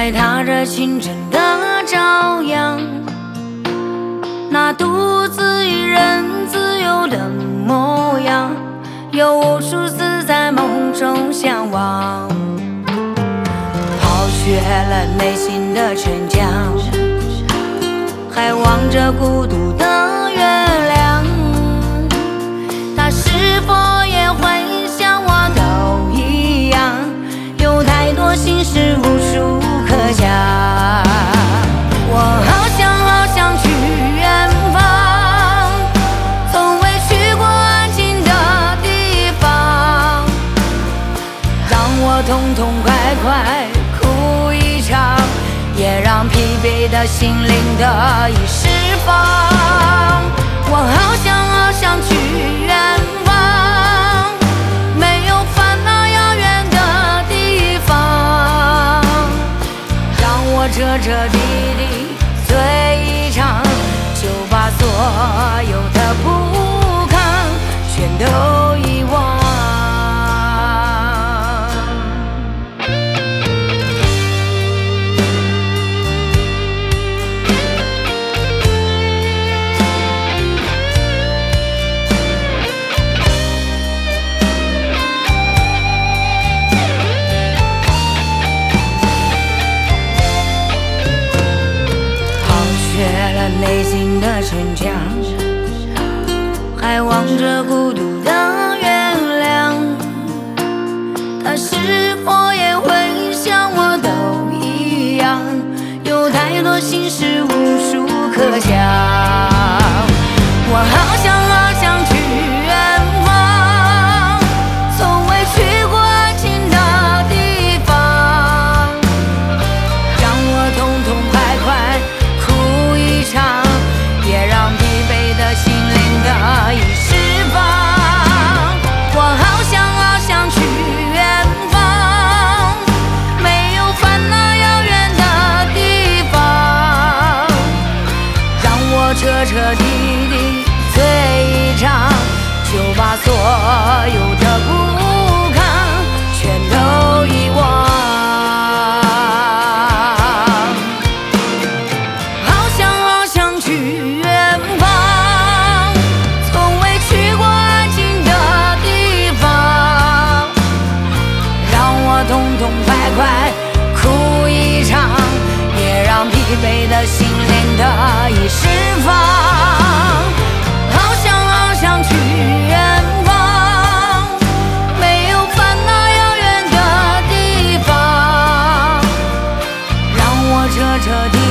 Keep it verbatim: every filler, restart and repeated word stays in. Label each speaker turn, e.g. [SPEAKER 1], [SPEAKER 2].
[SPEAKER 1] 踩踏着清晨的朝阳，那独自一人自由的模样，有无数次在梦中向往，抛却了内心的逞强，还望着孤独的月亮，它是否也会像我都一样，有太多心事无处可讲。我好想好想去远方，从未去过安静的地方，让我痛痛快快哭一场，也让疲惫的心灵得以释放。我好想好想去远方，没有烦恼遥远的地方，让我彻彻底底醉一场，就把所有的不堪全都遗忘。内心的逞强，还望着孤独的月亮，它是否也会像我都一样，有太多心事无处可讲。我好想好想去远方，从未去过安静的地方，让我痛痛快快哭一场，也让疲惫的心灵得以释放。我好想好想去远方，没有烦恼遥远的地方，让我彻彻底底醉一场，就把所有的不堪全都遗忘。痛痛快快哭一场，也让疲惫的心灵得以释放。好想好想去远方，没有烦恼遥远的地方，让我彻彻底